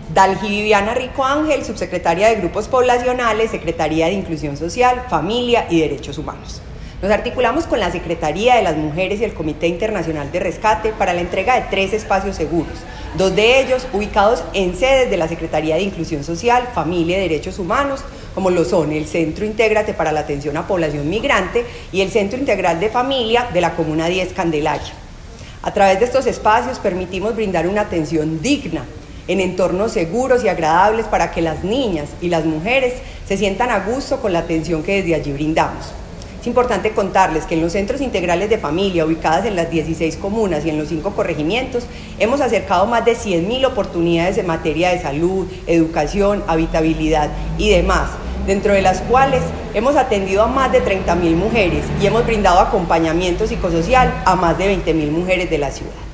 Dalgi Viviana Rico Ángel, subsecretaria de Grupos Poblacionales, Secretaría de Inclusión Social, Familia y Derechos Humanos. Nos articulamos con la Secretaría de las Mujeres y el Comité Internacional de Rescate para la entrega de 3 espacios seguros, 2 de ellos ubicados en sedes de la Secretaría de Inclusión Social, Familia y Derechos Humanos, como lo son el Centro Intégrate para la Atención a Población Migrante y el Centro Integral de Familia de la Comuna 10 Candelaria. A través de estos espacios permitimos brindar una atención digna en entornos seguros y agradables para que las niñas y las mujeres se sientan a gusto con la atención que desde allí brindamos. Es importante contarles que en los centros integrales de familia ubicadas en las 16 comunas y en los 5 corregimientos hemos acercado más de 100.000 oportunidades en materia de salud, educación, habitabilidad y demás, dentro de las cuales hemos atendido a más de 30.000 mujeres y hemos brindado acompañamiento psicosocial a más de 20.000 mujeres de la ciudad.